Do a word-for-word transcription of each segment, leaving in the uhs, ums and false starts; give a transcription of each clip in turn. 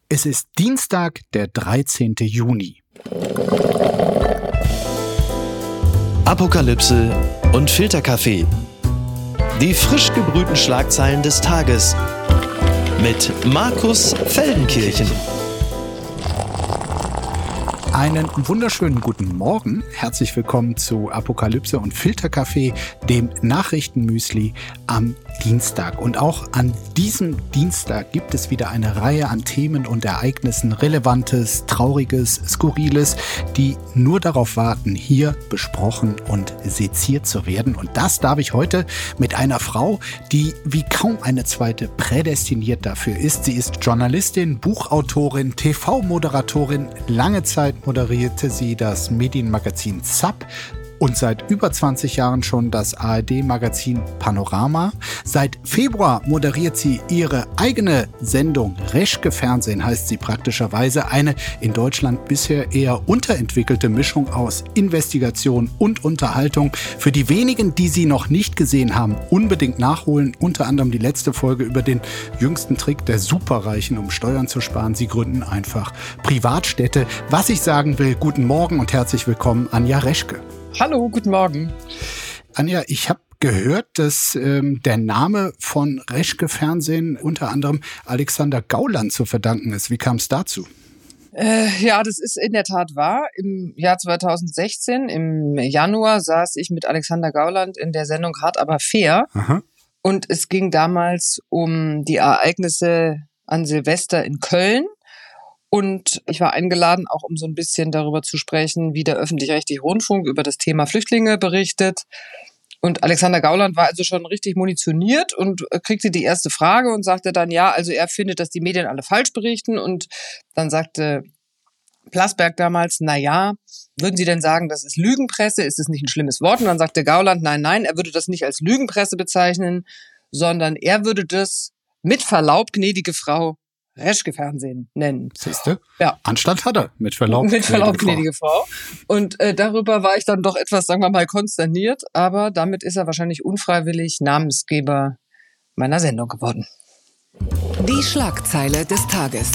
Es ist Dienstag, der dreizehnten Juni. Apokalypse und Filterkaffee. Die frisch gebrühten Schlagzeilen des Tages mit Markus Feldenkirchen. Einen wunderschönen guten Morgen. Herzlich willkommen zu Apokalypse und Filterkaffee, dem Nachrichtenmüsli am Dienstag. Und auch an diesem Dienstag gibt es wieder eine Reihe an Themen und Ereignissen, Relevantes, Trauriges, Skurriles, die nur darauf warten, hier besprochen und seziert zu werden. Und das darf ich heute mit einer Frau, die wie kaum eine zweite prädestiniert dafür ist. Sie ist Journalistin, Buchautorin, T V-Moderatorin. Lange Zeit moderierte sie das Medienmagazin Zapp und seit über zwanzig Jahren schon das A R D-Magazin Panorama. Seit Februar moderiert sie ihre eigene Sendung. Reschke Fernsehen heißt sie praktischerweise. Eine in Deutschland bisher eher unterentwickelte Mischung aus Investigation und Unterhaltung. Für die wenigen, die sie noch nicht gesehen haben, unbedingt nachholen. Unter anderem die letzte Folge über den jüngsten Trick der Superreichen, um Steuern zu sparen. Sie gründen einfach Privatstädte. Was ich sagen will, guten Morgen und herzlich willkommen, Anja Reschke. Hallo, guten Morgen. Anja, ich habe gehört, dass ähm, der Name von Reschke Fernsehen unter anderem Alexander Gauland zu verdanken ist. Wie kam es dazu? Äh, ja, das ist in der Tat wahr. Im Jahr zweitausendsechzehn, im Januar, saß ich mit Alexander Gauland in der Sendung Hart aber fair. Aha. Und es ging damals um die Ereignisse an Silvester in Köln. Und ich war eingeladen, auch um so ein bisschen darüber zu sprechen, wie der öffentlich-rechtliche Rundfunk über das Thema Flüchtlinge berichtet. Und Alexander Gauland war also schon richtig munitioniert und kriegte die erste Frage und sagte dann, ja, also er findet, dass die Medien alle falsch berichten. Und dann sagte Plasberg damals, na ja, würden Sie denn sagen, das ist Lügenpresse? Ist das nicht ein schlimmes Wort? Und dann sagte Gauland, nein, nein, er würde das nicht als Lügenpresse bezeichnen, sondern er würde das mit Verlaub, gnädige Frau, Reschke Fernsehen nennen. Siehste? Ja. Anstand hat er, mit Verlaub. Mit Verlaub, gnädige Frau. Und äh, darüber war ich dann doch etwas, sagen wir mal, konsterniert. Aber damit ist er wahrscheinlich unfreiwillig Namensgeber meiner Sendung geworden. Die Schlagzeile des Tages.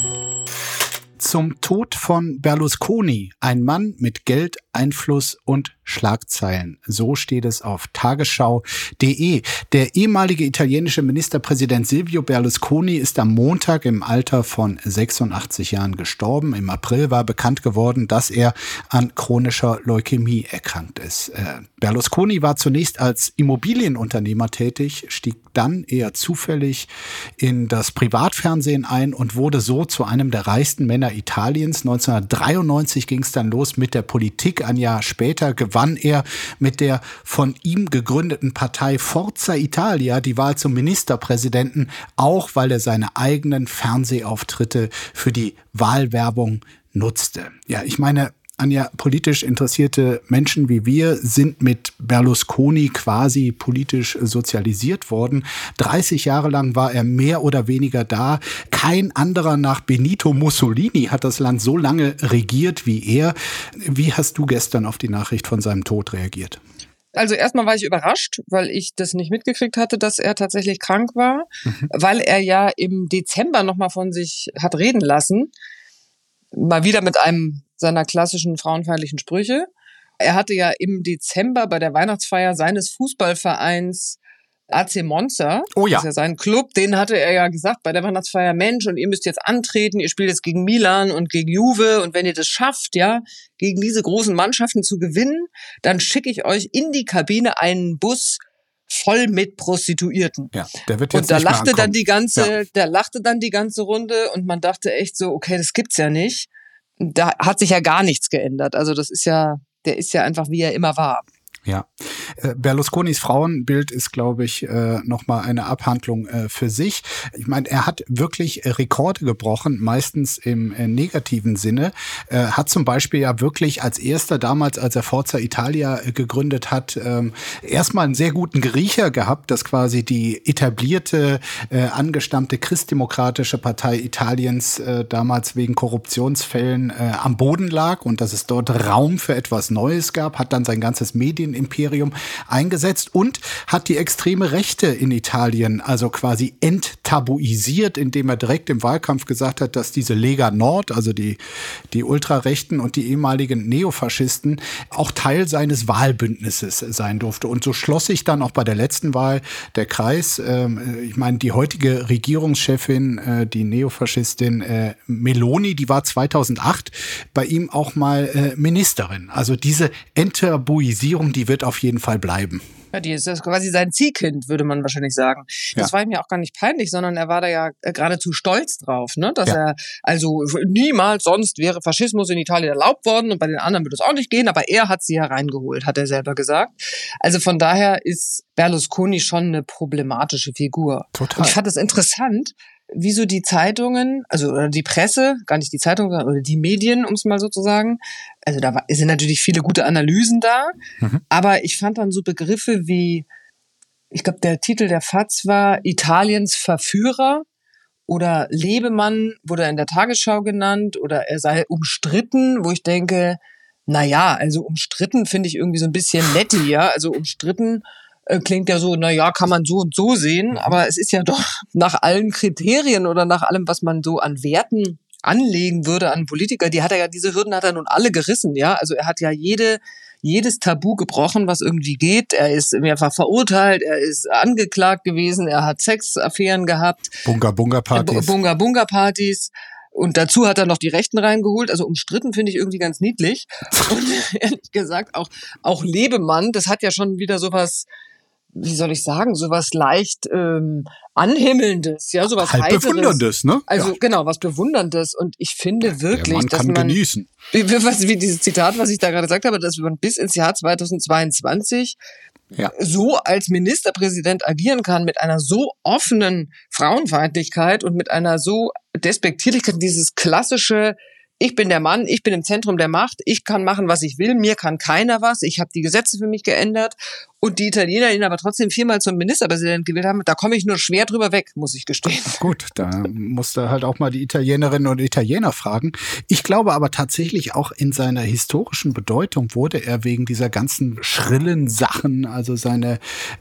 Zum Tod von Berlusconi. Ein Mann mit Geld, Einfluss und Schlagzeilen. So steht es auf tagesschau punkt de. Der ehemalige italienische Ministerpräsident Silvio Berlusconi ist am Montag im Alter von sechsundachtzig Jahren gestorben. Im April war bekannt geworden, dass er an chronischer Leukämie erkrankt ist. Äh, Berlusconi war zunächst als Immobilienunternehmer tätig, stieg dann eher zufällig in das Privatfernsehen ein und wurde so zu einem der reichsten Männer Italiens. neunzehnhundertdreiundneunzig ging es dann los mit der Politik. Ein Jahr später gewann er mit der von ihm gegründeten Partei Forza Italia die Wahl zum Ministerpräsidenten, auch weil er seine eigenen Fernsehauftritte für die Wahlwerbung nutzte. Ja, ich meine, Anja, politisch interessierte Menschen wie wir sind mit Berlusconi quasi politisch sozialisiert worden. dreißig Jahre lang war er mehr oder weniger da. Kein anderer nach Benito Mussolini hat das Land so lange regiert wie er. Wie hast du gestern auf die Nachricht von seinem Tod reagiert? Also erstmal war ich überrascht, weil ich das nicht mitgekriegt hatte, dass er tatsächlich krank war, mhm. weil er ja im Dezember nochmal von sich hat reden lassen. Mal wieder mit einem seiner klassischen frauenfeindlichen Sprüche. Er hatte ja im Dezember bei der Weihnachtsfeier seines Fußballvereins A C Monza, oh ja. Das ist ja sein Club, den hatte er ja gesagt bei der Weihnachtsfeier, Mensch, und ihr müsst jetzt antreten, ihr spielt jetzt gegen Milan und gegen Juve und wenn ihr das schafft, ja, gegen diese großen Mannschaften zu gewinnen, dann schicke ich euch in die Kabine einen Bus voll mit Prostituierten. Ja, der wird jetzt und da nicht mehr lachte dann ankommen. die ganze, ja. da lachte dann die ganze Runde und man dachte echt so, okay, das gibt's ja nicht. Da hat sich ja gar nichts geändert. Also das ist ja, der ist ja einfach, wie er immer war. Ja, Berlusconis Frauenbild ist, glaube ich, nochmal eine Abhandlung für sich. Ich meine, er hat wirklich Rekorde gebrochen, meistens im negativen Sinne. Er hat zum Beispiel ja wirklich als erster damals, als er Forza Italia gegründet hat, erstmal einen sehr guten Griecher gehabt, dass quasi die etablierte, angestammte christdemokratische Partei Italiens damals wegen Korruptionsfällen am Boden lag und dass es dort Raum für etwas Neues gab, hat dann sein ganzes Medien Medienimperium eingesetzt und hat die extreme Rechte in Italien also quasi enttabuisiert, indem er direkt im Wahlkampf gesagt hat, dass diese Lega Nord, also die, die Ultrarechten und die ehemaligen Neofaschisten, auch Teil seines Wahlbündnisses sein durfte. Und so schloss sich dann auch bei der letzten Wahl der Kreis. Ähm, ich meine, die heutige Regierungschefin, äh, die Neofaschistin äh, Meloni, die war zweitausendacht bei ihm auch mal äh, Ministerin. Also diese Enttabuisierung, die wird auf jeden Fall bleiben. Ja, die ist das quasi sein Ziehkind, würde man wahrscheinlich sagen. Das ja. war ihm ja auch gar nicht peinlich, sondern er war da ja geradezu stolz drauf, ne? Dass ja. er, also niemals sonst wäre Faschismus in Italien erlaubt worden und bei den anderen würde es auch nicht gehen, aber er hat sie hereingeholt, hat er selber gesagt. Also von daher ist Berlusconi schon eine problematische Figur. Total. Und ich fand es interessant, wieso die Zeitungen, also oder die Presse, gar nicht die Zeitung, oder die Medien, um es mal so zu sagen, also da war, sind natürlich viele gute Analysen da, mhm. aber ich fand dann so Begriffe wie, ich glaube, der Titel der F A Z war Italiens Verführer oder Lebemann wurde in der Tagesschau genannt oder er sei umstritten, wo ich denke, na ja, also umstritten finde ich irgendwie so ein bisschen netti, ja, also umstritten klingt ja so, na ja, kann man so und so sehen, aber es ist ja doch nach allen Kriterien oder nach allem, was man so an Werten anlegen würde an Politiker, die hat er ja, diese Hürden hat er nun alle gerissen, ja, also er hat ja jede, jedes Tabu gebrochen, was irgendwie geht, er ist mehrfach verurteilt, er ist angeklagt gewesen, er hat Sexaffären gehabt. Bunga-Bunga-Partys. Bunga-Bunga-Partys. Und dazu hat er noch die Rechten reingeholt. Also umstritten finde ich irgendwie ganz niedlich. Und ehrlich gesagt, auch, auch Lebemann, das hat ja schon wieder sowas, wie soll ich sagen, sowas leicht ähm, Anhimmelndes, ja, sowas halt Heiteres. Bewunderndes, ne? Also ja. genau, was Bewunderndes. Und ich finde wirklich, Der Mann dass kann man genießen. Wie, wie, wie dieses Zitat, was ich da gerade gesagt habe, dass man bis ins Jahr zweitausendzweiundzwanzig ja. so als Ministerpräsident agieren kann mit einer so offenen Frauenfeindlichkeit und mit einer so Despektierlichkeit, dieses klassische, ich bin der Mann, ich bin im Zentrum der Macht, ich kann machen, was ich will, mir kann keiner was, ich habe die Gesetze für mich geändert und die Italiener ihn aber trotzdem viermal zum Ministerpräsident gewählt haben, da komme ich nur schwer drüber weg, muss ich gestehen. Gut, da musst du halt auch mal die Italienerinnen und Italiener fragen. Ich glaube aber tatsächlich auch in seiner historischen Bedeutung wurde er wegen dieser ganzen schrillen Sachen, also seine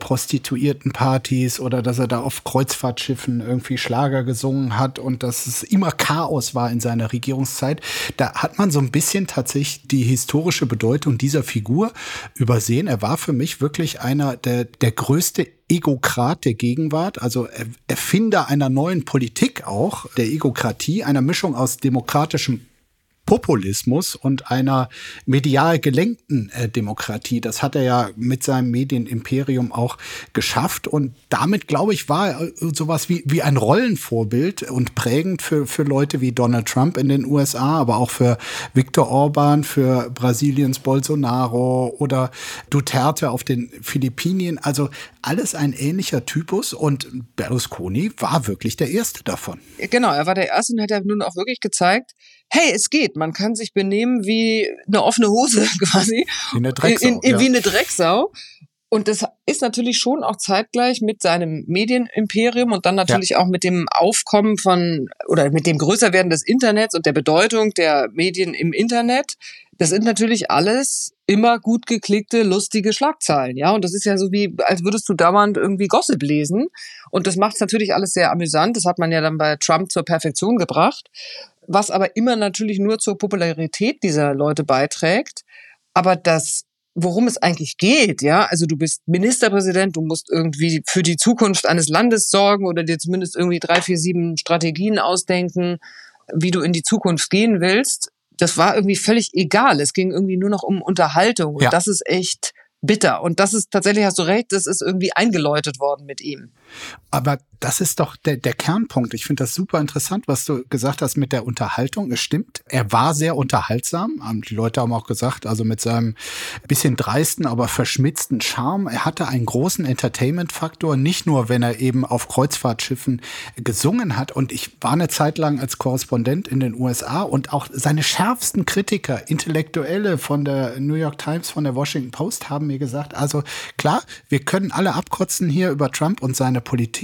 Prostituiertenpartys oder dass er da auf Kreuzfahrtschiffen irgendwie Schlager gesungen hat und dass es immer Chaos war in seiner Regierungszeit, da hat man so ein bisschen tatsächlich die historische Bedeutung dieser Figur übersehen. Er war für mich wirklich einer der, der größte Egokrat der Gegenwart, also Erfinder einer neuen Politik auch, der Egokratie, einer Mischung aus demokratischem Populismus und einer medial gelenkten äh, Demokratie. Das hat er ja mit seinem Medienimperium auch geschafft und damit, glaube ich, war er sowas wie, wie ein Rollenvorbild und prägend für, für Leute wie Donald Trump in den U S A, aber auch für Viktor Orban, für Brasiliens Bolsonaro oder Duterte auf den Philippinen. Also alles ein ähnlicher Typus und Berlusconi war wirklich der Erste davon. Genau, er war der Erste und hat ja nun auch wirklich gezeigt, hey, es geht, man kann sich benehmen wie eine offene Hose quasi. Wie eine Drecksau. In, in, ja. Wie eine Drecksau. Und das ist natürlich schon auch zeitgleich mit seinem Medienimperium und dann natürlich ja. auch mit dem Aufkommen von oder mit dem Größerwerden des Internets und der Bedeutung der Medien im Internet. Das sind natürlich alles immer gut geklickte, lustige Schlagzeilen, ja. Und das ist ja so wie, als würdest du dauernd irgendwie Gossip lesen. Und das macht es natürlich alles sehr amüsant. Das hat man ja dann bei Trump zur Perfektion gebracht. Was aber immer natürlich nur zur Popularität dieser Leute beiträgt. Aber das, worum es eigentlich geht, ja, also du bist Ministerpräsident, du musst irgendwie für die Zukunft eines Landes sorgen oder dir zumindest irgendwie drei, vier, sieben Strategien ausdenken, wie du in die Zukunft gehen willst. Das war irgendwie völlig egal. Es ging irgendwie nur noch um Unterhaltung. Und ja. das ist echt bitter. Und das ist tatsächlich, hast du recht, das ist irgendwie eingeläutet worden mit ihm. Aber das ist doch der, der Kernpunkt. Ich finde das super interessant, was du gesagt hast mit der Unterhaltung. Es stimmt, er war sehr unterhaltsam. Die Leute haben auch gesagt, also mit seinem bisschen dreisten, aber verschmitzten Charme. Er hatte einen großen Entertainment-Faktor, nicht nur, wenn er eben auf Kreuzfahrtschiffen gesungen hat. Und ich war eine Zeit lang als Korrespondent in den U S A und auch seine schärfsten Kritiker, Intellektuelle von der New York Times, von der Washington Post haben mir gesagt, also klar, wir können alle abkotzen hier über Trump und seine Politik, aber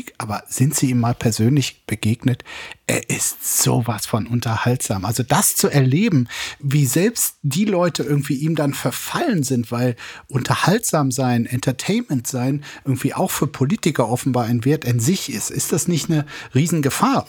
sind Sie ihm mal persönlich begegnet? Er ist sowas von unterhaltsam. Also das zu erleben, wie selbst die Leute irgendwie ihm dann verfallen sind, weil unterhaltsam sein, Entertainment sein, irgendwie auch für Politiker offenbar ein Wert in sich ist. Ist das nicht eine Riesengefahr?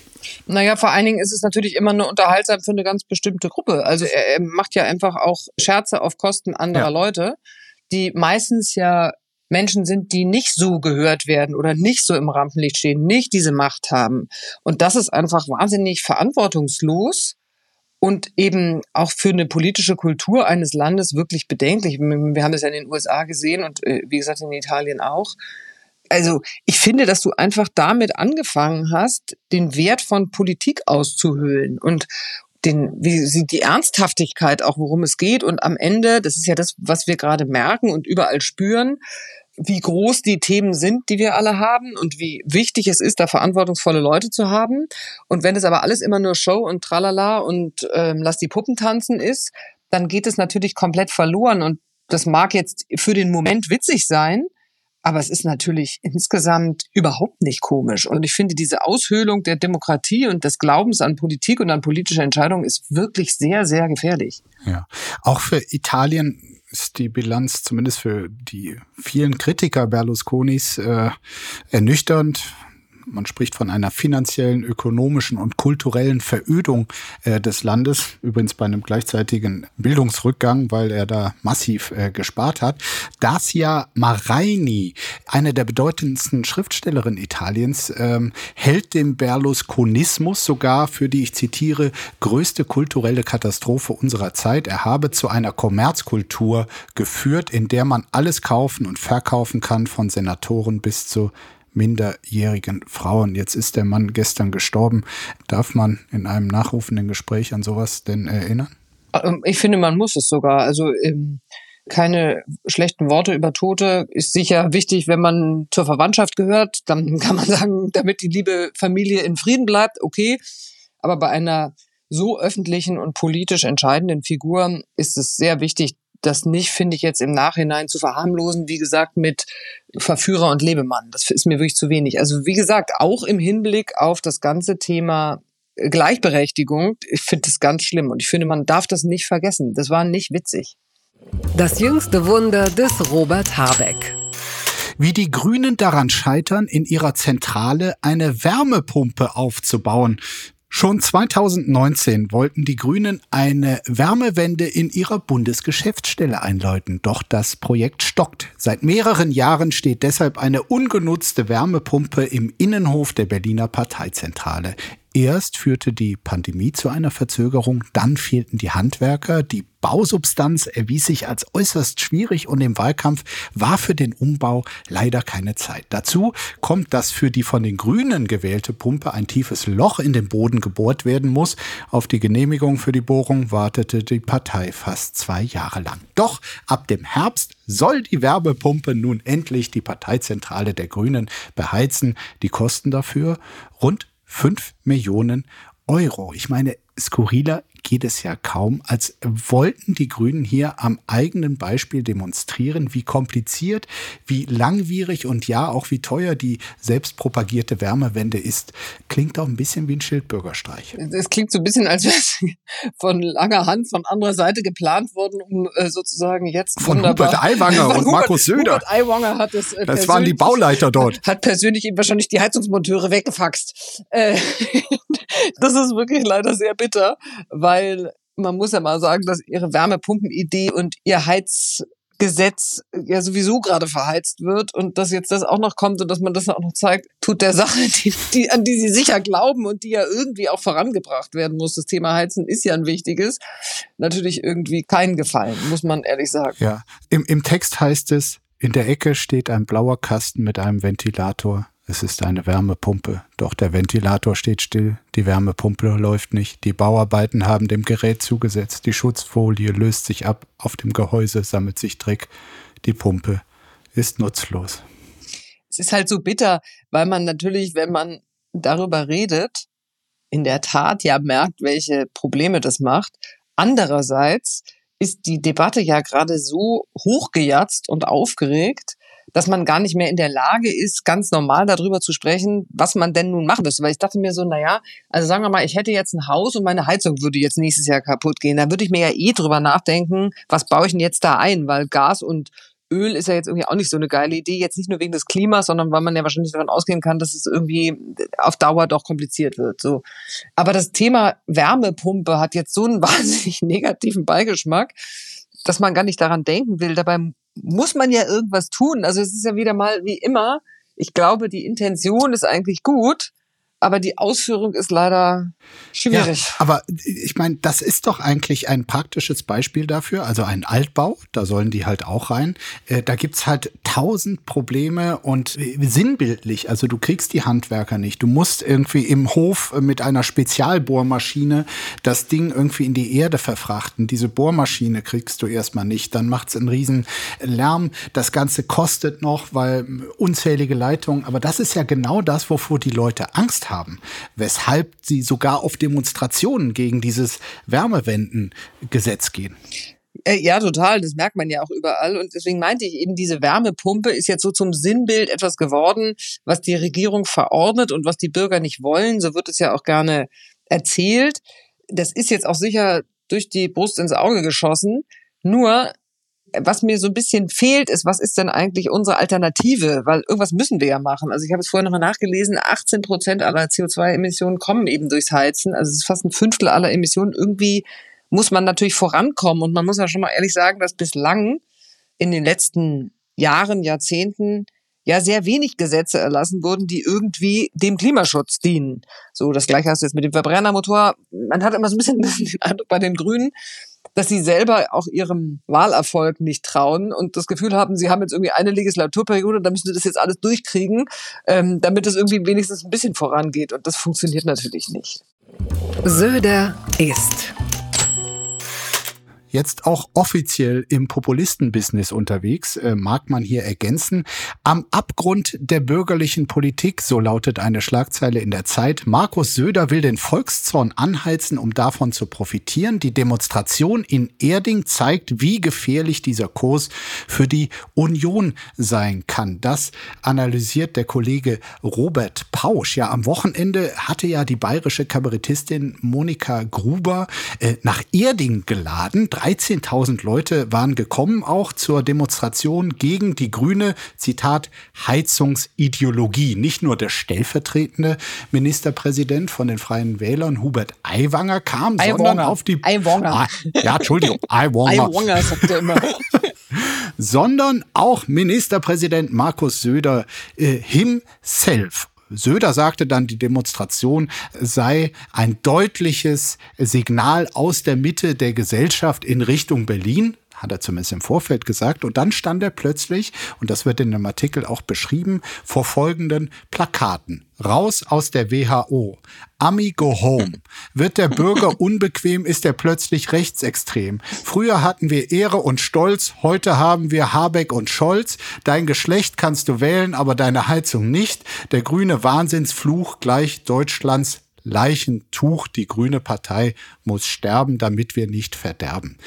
Naja, vor allen Dingen ist es natürlich immer nur unterhaltsam für eine ganz bestimmte Gruppe. Also er, er macht ja einfach auch Scherze auf Kosten anderer ja. Leute, die meistens ja Menschen sind, die nicht so gehört werden oder nicht so im Rampenlicht stehen, nicht diese Macht haben. Und das ist einfach wahnsinnig verantwortungslos und eben auch für eine politische Kultur eines Landes wirklich bedenklich. Wir haben das ja in den U S A gesehen und wie gesagt in Italien auch. Also ich finde, dass du einfach damit angefangen hast, den Wert von Politik auszuhöhlen und den, wie sie die Ernsthaftigkeit auch, worum es geht. Und am Ende, das ist ja das, was wir gerade merken und überall spüren, wie groß die Themen sind, die wir alle haben und wie wichtig es ist, da verantwortungsvolle Leute zu haben. Und wenn es aber alles immer nur Show und Tralala und ähm, lass die Puppen tanzen ist, dann geht es natürlich komplett verloren. Und das mag jetzt für den Moment witzig sein, aber es ist natürlich insgesamt überhaupt nicht komisch. Und ich finde, diese Aushöhlung der Demokratie und des Glaubens an Politik und an politische Entscheidungen ist wirklich sehr, sehr gefährlich. Ja, auch für Italien ist die Bilanz, zumindest für die vielen Kritiker Berlusconis, äh, ernüchternd. Man spricht von einer finanziellen, ökonomischen und kulturellen Verödung äh, des Landes. Übrigens bei einem gleichzeitigen Bildungsrückgang, weil er da massiv äh, gespart hat. Dacia Maraini, eine der bedeutendsten Schriftstellerinnen Italiens, ähm, hält den Berlusconismus sogar für die, ich zitiere, größte kulturelle Katastrophe unserer Zeit. Er habe zu einer Kommerzkultur geführt, in der man alles kaufen und verkaufen kann, von Senatoren bis zu minderjährigen Frauen. Jetzt ist der Mann gestern gestorben. Darf man in einem nachrufenden Gespräch an sowas denn erinnern? Ich finde, man muss es sogar. Also ähm, keine schlechten Worte über Tote ist sicher wichtig, wenn man zur Verwandtschaft gehört. Dann kann man sagen, damit die liebe Familie in Frieden bleibt, okay. Aber bei einer so öffentlichen und politisch entscheidenden Figur ist es sehr wichtig, das nicht, finde ich, jetzt im Nachhinein zu verharmlosen, wie gesagt, mit Verführer und Lebemann. Das ist mir wirklich zu wenig. Also wie gesagt, auch im Hinblick auf das ganze Thema Gleichberechtigung, ich finde das ganz schlimm und ich finde, man darf das nicht vergessen. Das war nicht witzig. Das jüngste Wunder des Robert Habeck. Wie die Grünen daran scheitern, in ihrer Zentrale eine Wärmepumpe aufzubauen. Schon zweitausendneunzehn wollten die Grünen eine Wärmewende in ihrer Bundesgeschäftsstelle einläuten. Doch das Projekt stockt. Seit mehreren Jahren steht deshalb eine ungenutzte Wärmepumpe im Innenhof der Berliner Parteizentrale. Erst führte die Pandemie zu einer Verzögerung, dann fehlten die Handwerker, die Bausubstanz erwies sich als äußerst schwierig und im Wahlkampf war für den Umbau leider keine Zeit. Dazu kommt, dass für die von den Grünen gewählte Pumpe ein tiefes Loch in den Boden gebohrt werden muss. Auf die Genehmigung für die Bohrung wartete die Partei fast zwei Jahre lang. Doch ab dem Herbst soll die Wärmepumpe nun endlich die Parteizentrale der Grünen beheizen. Die Kosten dafür rund fünf Millionen Euro. Ich meine, skurriler geht es ja kaum, als wollten die Grünen hier am eigenen Beispiel demonstrieren, wie kompliziert, wie langwierig und ja auch wie teuer die selbstpropagierte Wärmewende ist. Klingt auch ein bisschen wie ein Schildbürgerstreich. Es klingt so ein bisschen, als wäre es von langer Hand von anderer Seite geplant worden, um äh, sozusagen jetzt von wunderbar... Hubert Aiwanger und Hubert, Markus Söder. Hubert Aiwanger hat es äh, Das waren die Bauleiter dort. Hat persönlich eben wahrscheinlich die Heizungsmonteure weggefaxt. Äh, das ist wirklich leider sehr bitter, weil man muss ja mal sagen, dass ihre Wärmepumpenidee und ihr Heizgesetz ja sowieso gerade verheizt wird und dass jetzt das auch noch kommt und dass man das auch noch zeigt, tut der Sache, die, die, an die sie sicher glauben und die ja irgendwie auch vorangebracht werden muss. Das Thema Heizen ist ja ein wichtiges. Natürlich irgendwie keinen Gefallen, muss man ehrlich sagen. Ja, im, im Text heißt es, in der Ecke steht ein blauer Kasten mit einem Ventilator. Es ist eine Wärmepumpe, doch der Ventilator steht still, die Wärmepumpe läuft nicht, die Bauarbeiten haben dem Gerät zugesetzt, die Schutzfolie löst sich ab, auf dem Gehäuse sammelt sich Dreck, die Pumpe ist nutzlos. Es ist halt so bitter, weil man natürlich, wenn man darüber redet, in der Tat ja merkt, welche Probleme das macht. Andererseits ist die Debatte ja gerade so hochgejatzt und aufgeregt, dass man gar nicht mehr in der Lage ist, ganz normal darüber zu sprechen, was man denn nun machen müsste. Weil ich dachte mir so, naja, also sagen wir mal, ich hätte jetzt ein Haus und meine Heizung würde jetzt nächstes Jahr kaputt gehen. Da würde ich mir ja eh drüber nachdenken, was baue ich denn jetzt da ein? Weil Gas und Öl ist ja jetzt irgendwie auch nicht so eine geile Idee. Jetzt nicht nur wegen des Klimas, sondern weil man ja wahrscheinlich davon ausgehen kann, dass es irgendwie auf Dauer doch kompliziert wird. So. Aber das Thema Wärmepumpe hat jetzt so einen wahnsinnig negativen Beigeschmack, dass man gar nicht daran denken will. Dabei muss man ja irgendwas tun. Also es ist ja wieder mal wie immer, ich glaube, die Intention ist eigentlich gut, aber die Ausführung ist leider schwierig. Ja, aber ich meine, das ist doch eigentlich ein praktisches Beispiel dafür, also ein Altbau, da sollen die halt auch rein. Äh, da gibt's halt tausend Probleme und äh, sinnbildlich, also du kriegst die Handwerker nicht. Du musst irgendwie im Hof mit einer Spezialbohrmaschine das Ding irgendwie in die Erde verfrachten. Diese Bohrmaschine kriegst du erstmal nicht, dann macht's einen riesen Lärm. Das Ganze kostet noch, weil unzählige Leitungen, aber das ist ja genau das, wovor die Leute Angst haben. haben, weshalb sie sogar auf Demonstrationen gegen dieses Wärmewendengesetz gehen. Ja, total. Das merkt man ja auch überall. Und deswegen meinte ich eben, diese Wärmepumpe ist jetzt so zum Sinnbild etwas geworden, was die Regierung verordnet und was die Bürger nicht wollen. So wird es ja auch gerne erzählt. Das ist jetzt auch sicher durch die Brust ins Auge geschossen. Nur was mir so ein bisschen fehlt, ist, was ist denn eigentlich unsere Alternative? Weil irgendwas müssen wir ja machen. Also ich habe es vorher nochmal nachgelesen, achtzehn Prozent aller C O zwei Emissionen kommen eben durchs Heizen. Also es ist fast ein Fünftel aller Emissionen. Irgendwie muss man natürlich vorankommen. Und man muss ja schon mal ehrlich sagen, dass bislang in den letzten Jahren, Jahrzehnten ja sehr wenig Gesetze erlassen wurden, die irgendwie dem Klimaschutz dienen. So, das Gleiche hast du jetzt mit dem Verbrennermotor. Man hat immer so ein bisschen den Eindruck bei den Grünen, dass sie selber auch ihrem Wahlerfolg nicht trauen und das Gefühl haben, sie haben jetzt irgendwie eine Legislaturperiode, da müssen sie das jetzt alles durchkriegen, ähm, damit es irgendwie wenigstens ein bisschen vorangeht. Und das funktioniert natürlich nicht. Söder ist jetzt auch offiziell im Populistenbusiness unterwegs, äh, mag man hier ergänzen. Am Abgrund der bürgerlichen Politik, so lautet eine Schlagzeile in der Zeit. Markus Söder will den Volkszorn anheizen, um davon zu profitieren. Die Demonstration in Erding zeigt, wie gefährlich dieser Kurs für die Union sein kann. Das analysiert der Kollege Robert Pausch. Ja, am Wochenende hatte ja die bayerische Kabarettistin Monika Gruber äh, nach Erding geladen. dreizehntausend Leute waren gekommen, auch zur Demonstration gegen die grüne, Zitat, Heizungsideologie. Nicht nur der stellvertretende Ministerpräsident von den Freien Wählern, Hubert Aiwanger, kam, Aiwanger. sondern auf die... Aiwanger. Ah, ja, Entschuldigung, Aiwanger. Aiwanger, sagt er immer. Sondern auch Ministerpräsident Markus Söder äh, himself. Söder sagte dann, die Demonstration sei ein deutliches Signal aus der Mitte der Gesellschaft in Richtung Berlin. Hat er zumindest im Vorfeld gesagt. Und dann stand er plötzlich, und das wird in dem Artikel auch beschrieben, vor folgenden Plakaten. Raus aus der W H O. Ami go home. Wird der Bürger unbequem, ist er plötzlich rechtsextrem. Früher hatten wir Ehre und Stolz, heute haben wir Habeck und Scholz. Dein Geschlecht kannst du wählen, aber deine Heizung nicht. Der grüne Wahnsinnsfluch gleich Deutschlands Leichentuch. Die grüne Partei muss sterben, damit wir nicht verderben.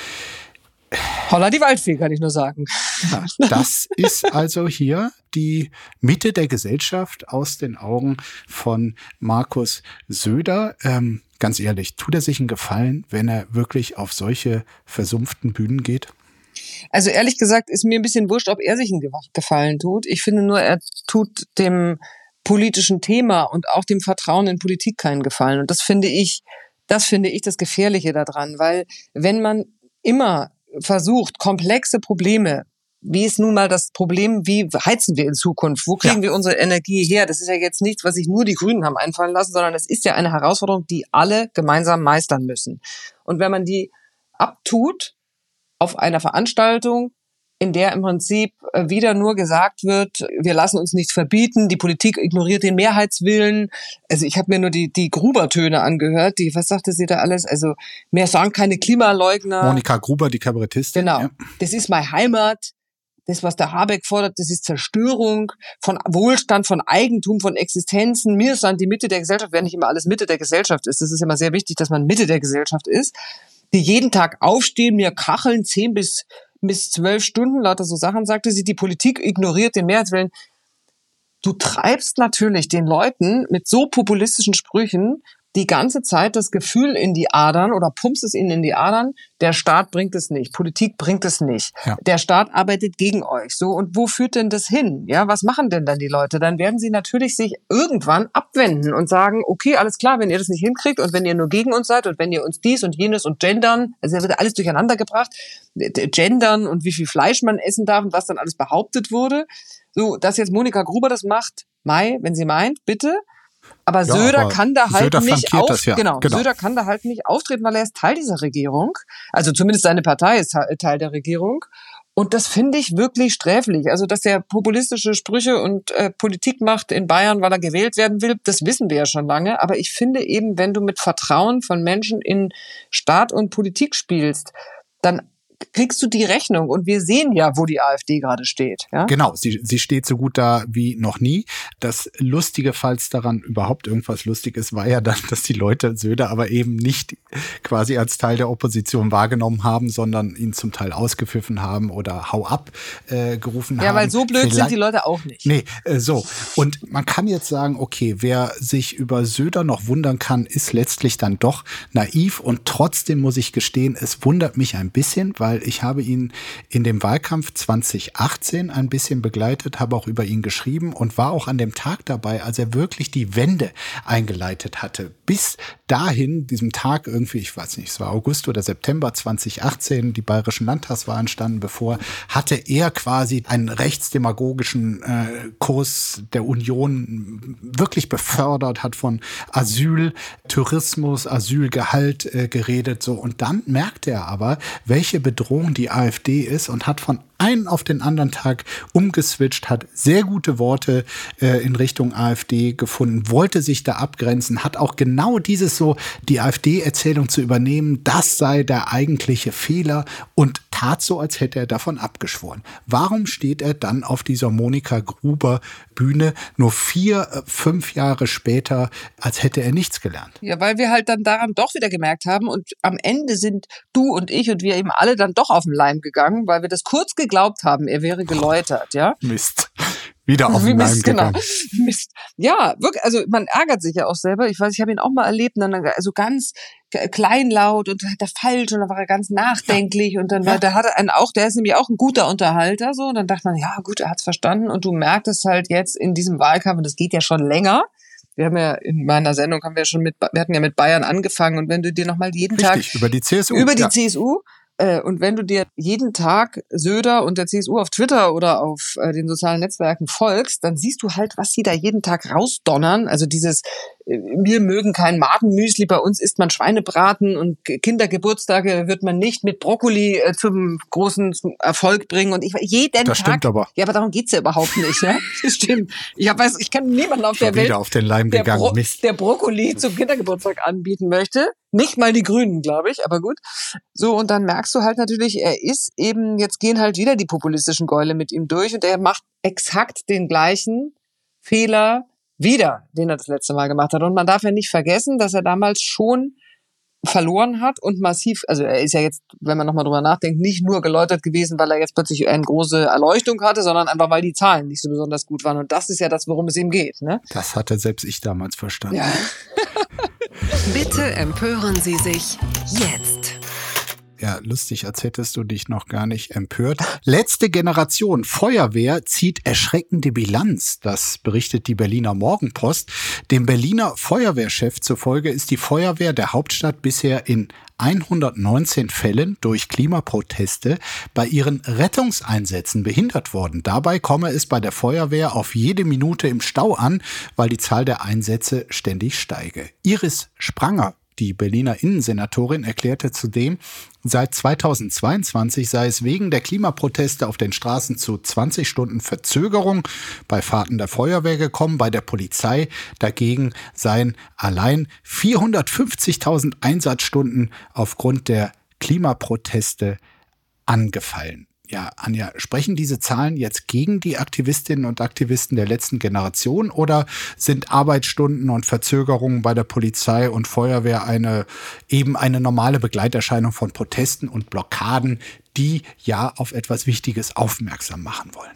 Holla die Waldfee, kann ich nur sagen. Ja, das ist also hier die Mitte der Gesellschaft aus den Augen von Markus Söder. Ähm, ganz ehrlich, tut er sich einen Gefallen, wenn er wirklich auf solche versumpften Bühnen geht? Also ehrlich gesagt ist mir ein bisschen wurscht, ob er sich einen Gefallen tut. Ich finde nur, er tut dem politischen Thema und auch dem Vertrauen in Politik keinen Gefallen. Und das finde ich, das finde ich das Gefährliche daran, weil wenn man immer versucht, komplexe Probleme, wie ist nun mal das Problem, wie heizen wir in Zukunft, wo kriegen ja. wir unsere Energie her? Das ist ja jetzt nichts, was sich nur die Grünen haben einfallen lassen, sondern das ist ja eine Herausforderung, die alle gemeinsam meistern müssen. Und wenn man die abtut auf einer Veranstaltung, in der im Prinzip wieder nur gesagt wird, wir lassen uns nichts verbieten, die Politik ignoriert den Mehrheitswillen. Also ich habe mir nur die die Gruber-Töne angehört, die, was sagte sie da alles? Also mehr sagen keine Klimaleugner. Monika Gruber, die Kabarettistin. Genau, ja. Das ist meine Heimat. Das, was der Habeck fordert, das ist Zerstörung von Wohlstand, von Eigentum, von Existenzen. Wir sind die Mitte der Gesellschaft, wenn nicht immer alles Mitte der Gesellschaft ist. Das ist immer sehr wichtig, dass man Mitte der Gesellschaft ist. Die jeden Tag aufstehen, mir kacheln, zehn bis bis zwölf Stunden, lauter so Sachen sagte sie, die Politik ignoriert den Mehrheitswillen. Du treibst natürlich den Leuten mit so populistischen Sprüchen die ganze Zeit das Gefühl in die Adern oder pumpst es ihnen in die Adern, der Staat bringt es nicht, Politik bringt es nicht, ja. Der Staat arbeitet gegen euch. So, und wo führt denn das hin? Ja, was machen denn dann die Leute? Dann werden sie natürlich sich irgendwann abwenden und sagen, okay, alles klar, wenn ihr das nicht hinkriegt und wenn ihr nur gegen uns seid und wenn ihr uns dies und jenes und gendern, also da wird alles durcheinander gebracht, gendern und wie viel Fleisch man essen darf und was dann alles behauptet wurde. So, dass jetzt Monika Gruber das macht, Mai, wenn sie meint, bitte. Aber ja, Söder aber kann da halt Söder nicht auf, das, ja. genau, genau. Söder kann da halt nicht auftreten, weil er ist Teil dieser Regierung. Also zumindest seine Partei ist Teil der Regierung. Und das finde ich wirklich sträflich. Also, dass der populistische Sprüche und äh, Politik macht in Bayern, weil er gewählt werden will, das wissen wir ja schon lange. Aber ich finde eben, wenn du mit Vertrauen von Menschen in Staat und Politik spielst, dann kriegst du die Rechnung. Und wir sehen ja, wo die AfD gerade steht. Ja? Genau, sie, sie steht so gut da wie noch nie. Das Lustige, falls daran überhaupt irgendwas lustig ist, war ja dann, dass die Leute Söder aber eben nicht quasi als Teil der Opposition wahrgenommen haben, sondern ihn zum Teil ausgepfiffen haben oder Hau ab äh, gerufen ja, haben. Ja, weil so blöd Vielleicht, sind die Leute auch nicht. Nee, äh, so. Und man kann jetzt sagen, okay, wer sich über Söder noch wundern kann, ist letztlich dann doch naiv. Und trotzdem muss ich gestehen, es wundert mich ein bisschen, weil weil ich habe ihn in dem Wahlkampf zwanzig achtzehn ein bisschen begleitet, habe auch über ihn geschrieben und war auch an dem Tag dabei, als er wirklich die Wende eingeleitet hatte. Bis dahin, diesem Tag irgendwie, ich weiß nicht, es war August oder September zwanzig achtzehn, die bayerischen Landtagswahlen standen bevor, hatte er quasi einen rechtsdemagogischen äh, Kurs der Union wirklich befördert, hat von Asyl, Tourismus, Asylgehalt äh, geredet, so. Und dann merkte er aber, welche Bedrohung die AfD ist und hat von einen auf den anderen Tag umgeswitcht, hat sehr gute Worte äh, in Richtung AfD gefunden, wollte sich da abgrenzen, hat auch genau dieses so, die AfD-Erzählung zu übernehmen, das sei der eigentliche Fehler und tat so, als hätte er davon abgeschworen. Warum steht er dann auf dieser Monika Gruber Bühne nur vier, fünf Jahre später, als hätte er nichts gelernt? Ja, weil wir halt dann daran doch wieder gemerkt haben und am Ende sind du und ich und wir eben alle dann doch auf den Leim gegangen, weil wir das kurz geglaubt haben, er wäre geläutert, ja? Mist. Wieder auf den Leim gegangen. Genau. Mist. Ja, wirklich, also man ärgert sich ja auch selber. Ich weiß, ich habe ihn auch mal erlebt, und dann also ganz kleinlaut und hat er falsch und dann war er ganz nachdenklich ja. und dann war, ja. der hatte einen auch, der ist nämlich auch ein guter Unterhalter so und dann dachte man, ja gut, er hat's verstanden und du merktest halt jetzt in diesem Wahlkampf, und das geht ja schon länger. Wir haben ja in meiner Sendung haben wir schon mit, wir hatten ja mit Bayern angefangen und wenn du dir nochmal jeden Richtig, Tag über die C S U über die ja. C S U und wenn du dir jeden Tag Söder und der C S U auf Twitter oder auf äh, den sozialen Netzwerken folgst, dann siehst du halt, was sie da jeden Tag rausdonnern. Also dieses, äh, wir mögen kein Madenmüsli, bei uns isst man Schweinebraten und Kindergeburtstage wird man nicht mit Brokkoli äh, zum großen Erfolg bringen. Und ich jeden das Tag. Das stimmt aber. Ja, aber darum geht's ja überhaupt nicht. Ja? Das stimmt. Ich hab, weiß, ich kann niemanden auf Schon der Welt, auf den Leim der, gegangen. Bro- Mist. der Brokkoli zum Kindergeburtstag anbieten möchte. Nicht mal die Grünen, glaube ich, aber gut. So, und dann merkst du halt natürlich, er ist eben, jetzt gehen halt wieder die populistischen Gäule mit ihm durch und er macht exakt den gleichen Fehler wieder, den er das letzte Mal gemacht hat. Und man darf ja nicht vergessen, dass er damals schon verloren hat und massiv, also er ist ja jetzt, wenn man nochmal drüber nachdenkt, nicht nur geläutert gewesen, weil er jetzt plötzlich eine große Erleuchtung hatte, sondern einfach, weil die Zahlen nicht so besonders gut waren. Und das ist ja das, worum es ihm geht, ne? Das hatte selbst ich damals verstanden. Ja. Bitte empören Sie sich jetzt. Ja, lustig, als hättest du dich noch gar nicht empört. Letzte Generation Feuerwehr zieht erschreckende Bilanz. Das berichtet die Berliner Morgenpost. Dem Berliner Feuerwehrchef zufolge ist die Feuerwehr der Hauptstadt bisher in hundertneunzehn Fällen durch Klimaproteste bei ihren Rettungseinsätzen behindert worden. Dabei komme es bei der Feuerwehr auf jede Minute im Stau an, weil die Zahl der Einsätze ständig steige. Iris Spranger, die Berliner Innensenatorin, erklärte zudem, seit zweitausendzweiundzwanzig sei es wegen der Klimaproteste auf den Straßen zu zwanzig Stunden Verzögerung bei Fahrten der Feuerwehr gekommen. Bei der Polizei dagegen seien allein vierhundertfünfzigtausend Einsatzstunden aufgrund der Klimaproteste angefallen. Ja, Anja, sprechen diese Zahlen jetzt gegen die Aktivistinnen und Aktivisten der letzten Generation oder sind Arbeitsstunden und Verzögerungen bei der Polizei und Feuerwehr eine eben eine normale Begleiterscheinung von Protesten und Blockaden, die ja auf etwas Wichtiges aufmerksam machen wollen?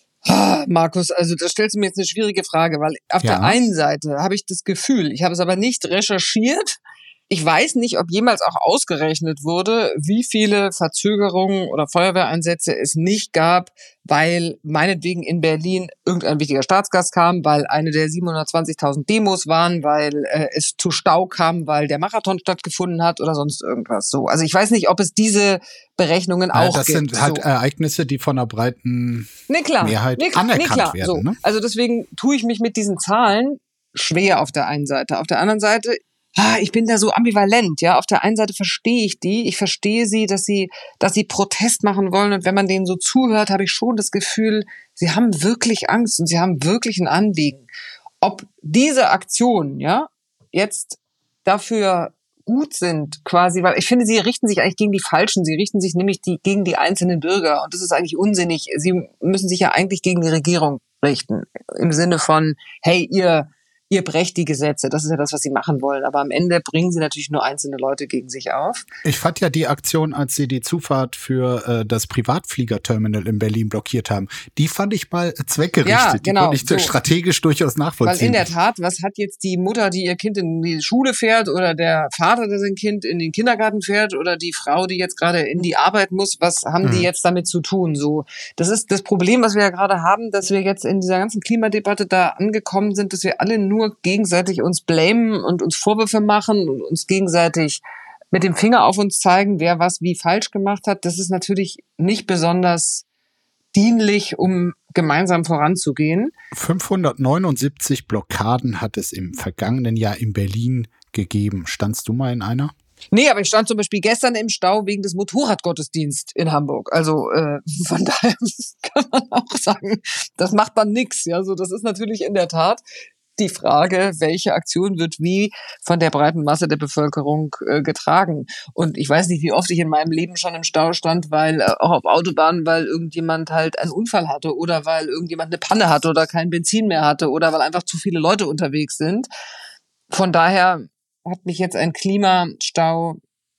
Ah, Markus, also da stellst du mir jetzt eine schwierige Frage, weil auf ja. der einen Seite habe ich das Gefühl, ich habe es aber nicht recherchiert. Ich weiß nicht, ob jemals auch ausgerechnet wurde, wie viele Verzögerungen oder Feuerwehreinsätze es nicht gab, weil meinetwegen in Berlin irgendein wichtiger Staatsgast kam, weil eine der siebenhundertzwanzigtausend Demos waren, weil äh, es zu Stau kam, weil der Marathon stattgefunden hat oder sonst irgendwas so. Also ich weiß nicht, ob es diese Berechnungen ja, auch das gibt. Das sind halt so. Ereignisse, die von einer breiten nee, klar. Mehrheit nee, anerkannt nee, klar. werden. So. Ne? Also deswegen tue ich mich mit diesen Zahlen schwer auf der einen Seite. Auf der anderen Seite Ah, ich bin da so ambivalent, ja. Auf der einen Seite verstehe ich die, ich verstehe sie, dass sie, dass sie Protest machen wollen und wenn man denen so zuhört, habe ich schon das Gefühl, sie haben wirklich Angst und sie haben wirklich ein Anliegen. Ob diese Aktionen, ja, jetzt dafür gut sind, quasi, weil ich finde, sie richten sich eigentlich gegen die Falschen, sie richten sich nämlich die, gegen die einzelnen Bürger und das ist eigentlich unsinnig. Sie müssen sich ja eigentlich gegen die Regierung richten, im Sinne von, hey, ihr Ihr brecht die Gesetze, das ist ja das, was sie machen wollen. Aber am Ende bringen sie natürlich nur einzelne Leute gegen sich auf. Ich fand ja die Aktion, als sie die Zufahrt für äh, das Privatfliegerterminal in Berlin blockiert haben, die fand ich mal zweckgerichtet. Ja, genau, die konnte ich so. strategisch durchaus nachvollziehen. Weil in der Tat, was hat jetzt die Mutter, die ihr Kind in die Schule fährt oder der Vater, der sein Kind in den Kindergarten fährt oder die Frau, die jetzt gerade in die Arbeit muss, was haben hm. die jetzt damit zu tun? So, das ist das Problem, was wir ja gerade haben, dass wir jetzt in dieser ganzen Klimadebatte da angekommen sind, dass wir alle nur gegenseitig uns blamen und uns Vorwürfe machen und uns gegenseitig mit dem Finger auf uns zeigen, wer was wie falsch gemacht hat. Das ist natürlich nicht besonders dienlich, um gemeinsam voranzugehen. fünfhundertneunundsiebzig Blockaden hat es im vergangenen Jahr in Berlin gegeben. Standst du mal in einer? Nee, aber ich stand zum Beispiel gestern im Stau wegen des Motorradgottesdienstes in Hamburg. Also äh, von daher kann man auch sagen, das macht dann nix. Ja, so das ist natürlich in der Tat die Frage, welche Aktion wird wie von der breiten Masse der Bevölkerung äh, getragen. Und ich weiß nicht, wie oft ich in meinem Leben schon im Stau stand, weil äh, auch auf Autobahnen, weil irgendjemand halt einen Unfall hatte oder weil irgendjemand eine Panne hatte oder kein Benzin mehr hatte oder weil einfach zu viele Leute unterwegs sind. Von daher hat mich jetzt ein Klimastau,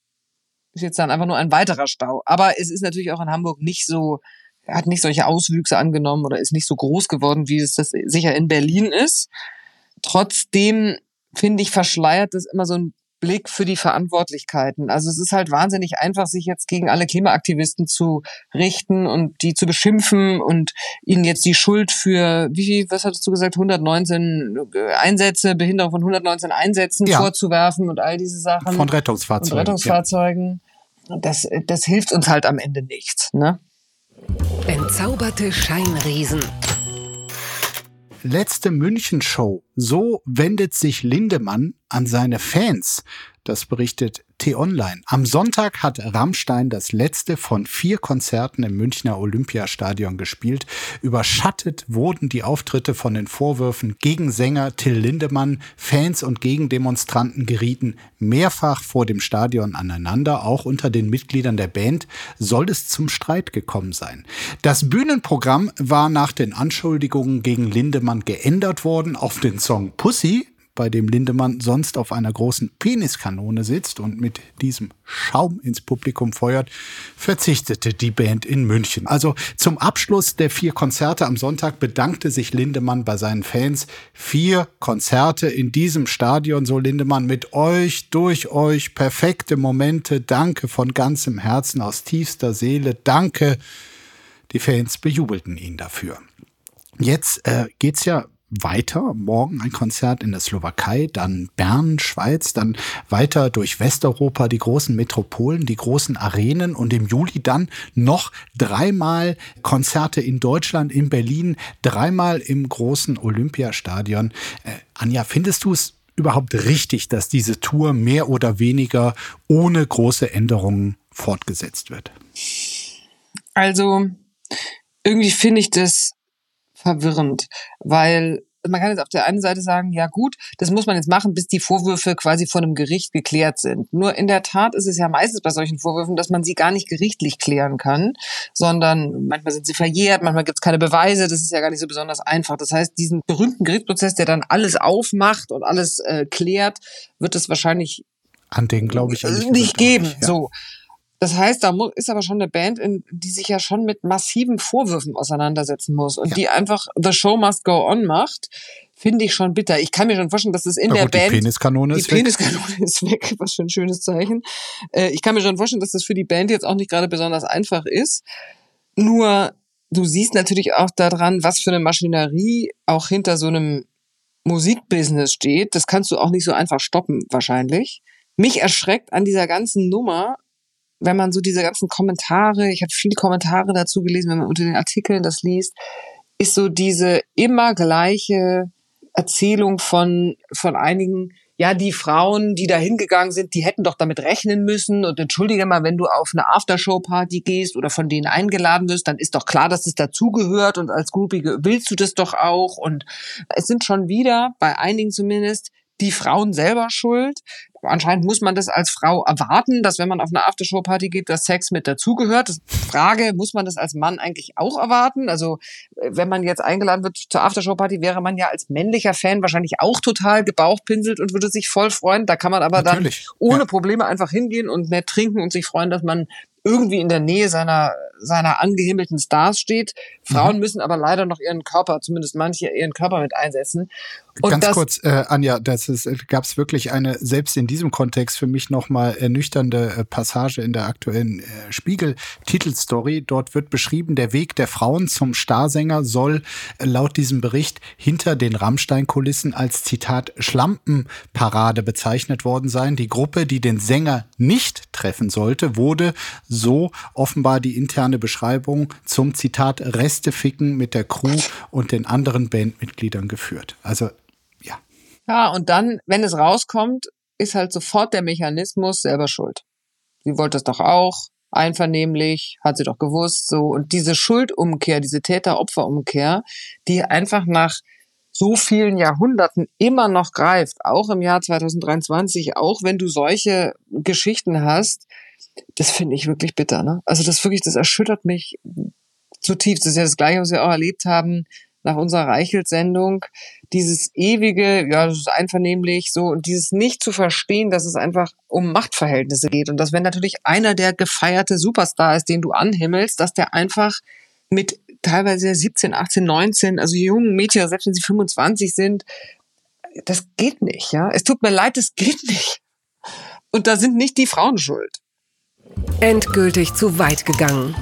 ist jetzt dann einfach nur ein weiterer Stau. Aber es ist natürlich auch in Hamburg nicht so, hat nicht solche Auswüchse angenommen oder ist nicht so groß geworden, wie es das sicher in Berlin ist. Trotzdem, finde ich, verschleiert das immer so ein Blick für die Verantwortlichkeiten. Also es ist halt wahnsinnig einfach, sich jetzt gegen alle Klimaaktivisten zu richten und die zu beschimpfen und ihnen jetzt die Schuld für, wie viel, was hattest du gesagt, hundertneunzehn Einsätze, Behinderung von hundertneunzehn Einsätzen ja. vorzuwerfen und all diese Sachen. Von Rettungsfahrzeugen. Und Rettungsfahrzeugen. Ja. Das, das hilft uns halt am Ende nichts, ne? Entzauberte Scheinriesen. Letzte München-Show. So wendet sich Lindemann an seine Fans. Das berichtet T-Online. Am Sonntag hat Rammstein das letzte von vier Konzerten im Münchner Olympiastadion gespielt. Überschattet wurden die Auftritte von den Vorwürfen gegen Sänger Till Lindemann. Fans und Gegendemonstranten gerieten mehrfach vor dem Stadion aneinander. Auch unter den Mitgliedern der Band soll es zum Streit gekommen sein. Das Bühnenprogramm war nach den Anschuldigungen gegen Lindemann geändert worden auf den Song Pussy, bei dem Lindemann sonst auf einer großen Peniskanone sitzt und mit diesem Schaum ins Publikum feuert, verzichtete die Band in München. Also zum Abschluss der vier Konzerte am Sonntag bedankte sich Lindemann bei seinen Fans. Vier Konzerte in diesem Stadion, so Lindemann, mit euch, durch euch, perfekte Momente, danke von ganzem Herzen, aus tiefster Seele, danke. Die Fans bejubelten ihn dafür. Jetzt äh, geht's ja weiter. Morgen ein Konzert in der Slowakei, dann Bern, Schweiz, dann weiter durch Westeuropa, die großen Metropolen, die großen Arenen und im Juli dann noch dreimal Konzerte in Deutschland, in Berlin, dreimal im großen Olympiastadion. Äh, Anja, findest du es überhaupt richtig, dass diese Tour mehr oder weniger ohne große Änderungen fortgesetzt wird? Also irgendwie finde ich das verwirrend, weil man kann jetzt auf der einen Seite sagen, ja gut, das muss man jetzt machen, bis die Vorwürfe quasi von einem Gericht geklärt sind. Nur in der Tat ist es ja meistens bei solchen Vorwürfen, dass man sie gar nicht gerichtlich klären kann, sondern manchmal sind sie verjährt, manchmal gibt es keine Beweise, das ist ja gar nicht so besonders einfach. Das heißt, diesen berühmten Gerichtsprozess, der dann alles aufmacht und alles äh, klärt, wird es wahrscheinlich an den, glaube ich, nicht, nicht geben. Nicht, ja. So. Das heißt, da ist aber schon eine Band, die sich ja schon mit massiven Vorwürfen auseinandersetzen muss und ja. die einfach The Show Must Go On macht, finde ich schon bitter. Ich kann mir schon vorstellen, dass es in Na der gut, Band... Die Peniskanone ist die weg. Die Peniskanone ist weg, was für ein schönes Zeichen. Ich kann mir schon vorstellen, dass das für die Band jetzt auch nicht gerade besonders einfach ist. Nur, du siehst natürlich auch daran, was für eine Maschinerie auch hinter so einem Musikbusiness steht. Das kannst du auch nicht so einfach stoppen, wahrscheinlich. Mich erschreckt an dieser ganzen Nummer, wenn man so diese ganzen Kommentare, ich habe viele Kommentare dazu gelesen, wenn man unter den Artikeln das liest, ist so diese immer gleiche Erzählung von von einigen, ja, die Frauen, die da hingegangen sind, die hätten doch damit rechnen müssen und entschuldige mal, wenn du auf eine Aftershow-Party gehst oder von denen eingeladen wirst, dann ist doch klar, dass es dazugehört und als Groupie willst du das doch auch und es sind schon wieder, bei einigen zumindest, die Frauen selber schuld. Anscheinend muss man das als Frau erwarten, dass wenn man auf eine Aftershow-Party geht, dass Sex mit dazugehört. Frage, muss man das als Mann eigentlich auch erwarten? Also wenn man jetzt eingeladen wird zur Aftershow-Party, wäre man ja als männlicher Fan wahrscheinlich auch total gebauchpinselt und würde sich voll freuen. Da kann man aber Natürlich. dann ohne ja. Probleme einfach hingehen und nett trinken und sich freuen, dass man irgendwie in der Nähe seiner seiner angehimmelten Stars steht. Frauen mhm. müssen aber leider noch ihren Körper, zumindest manche, ihren Körper mit einsetzen. Und Ganz das, kurz, äh, Anja, das ist, gab es wirklich eine, selbst in diesem Kontext für mich nochmal ernüchternde äh, Passage in der aktuellen äh, Spiegel-Titelstory. Dort wird beschrieben, der Weg der Frauen zum Starsänger soll äh, laut diesem Bericht hinter den Rammstein-Kulissen als, Zitat, Schlampenparade bezeichnet worden sein. Die Gruppe, die den Sänger nicht treffen sollte, wurde, so offenbar die interne Beschreibung, zum, Zitat, Resteficken mit der Crew und den anderen Bandmitgliedern geführt. Also, ja. Ja, und dann, wenn es rauskommt, ist halt sofort der Mechanismus selber schuld. Sie wollte es doch auch, einvernehmlich, hat sie doch gewusst, so. Und diese Schuldumkehr, diese Täter-Opfer-Umkehr, die einfach nach so vielen Jahrhunderten immer noch greift, auch im Jahr zwanzig dreiundzwanzig, auch wenn du solche Geschichten hast, das finde ich wirklich bitter, ne? Also das wirklich, das erschüttert mich zutiefst. Das ist ja das Gleiche, was wir auch erlebt haben nach unserer Reichelt-Sendung. Dieses ewige, ja, das ist einvernehmlich so und dieses nicht zu verstehen, dass es einfach um Machtverhältnisse geht und dass wenn natürlich einer der gefeierte Superstar ist, den du anhimmelst, dass der einfach mit teilweise siebzehn, achtzehn, neunzehn, also jungen Mädchen, selbst wenn sie fünfundzwanzig sind, das geht nicht, ja. Es tut mir leid, das geht nicht. Und da sind nicht die Frauen schuld. Endgültig zu weit gegangen.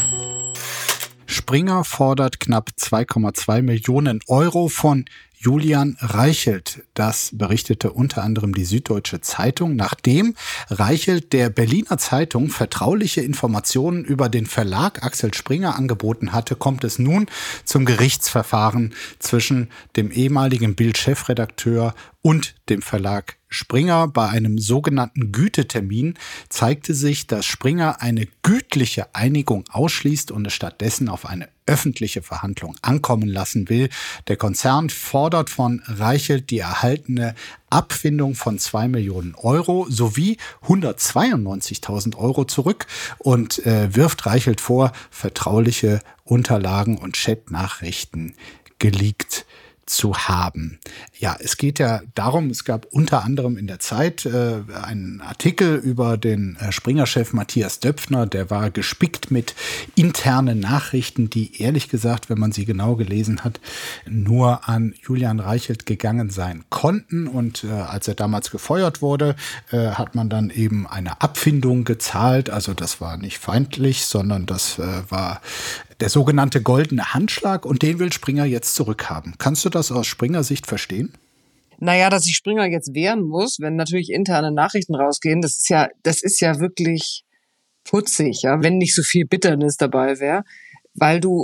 Springer fordert knapp zwei Komma zwei Millionen Euro von Julian Reichelt. Das berichtete unter anderem die Süddeutsche Zeitung, nachdem Reichelt der Berliner Zeitung vertrauliche Informationen über den Verlag Axel Springer angeboten hatte, kommt es nun zum Gerichtsverfahren zwischen dem ehemaligen Bild-Chefredakteur und dem Verlag Springer. Bei einem sogenannten Gütetermin zeigte sich, dass Springer eine gütliche Einigung ausschließt und es stattdessen auf eine öffentliche Verhandlung ankommen lassen will. Der Konzern fordert von Reichelt die erhaltene Abfindung von zwei Millionen Euro sowie hundertzweiundneunzigtausend Euro zurück und äh, wirft Reichelt vor, vertrauliche Unterlagen und Chatnachrichten geleakt zu haben. Ja, es geht ja darum, es gab unter anderem in der Zeit äh, einen Artikel über den äh, Springer-Chef Matthias Döpfner, der war gespickt mit internen Nachrichten, die ehrlich gesagt, wenn man sie genau gelesen hat, nur an Julian Reichelt gegangen sein konnten. Und äh, als er damals gefeuert wurde, äh, hat man dann eben eine Abfindung gezahlt. Also das war nicht feindlich, sondern das äh, war der sogenannte goldene Handschlag und den will Springer jetzt zurückhaben. Kannst du das aus Springer-Sicht verstehen? Naja, dass sich Springer jetzt wehren muss, wenn natürlich interne Nachrichten rausgehen, das ist ja, das ist ja wirklich putzig, ja, wenn nicht so viel Bitternis dabei wäre, weil du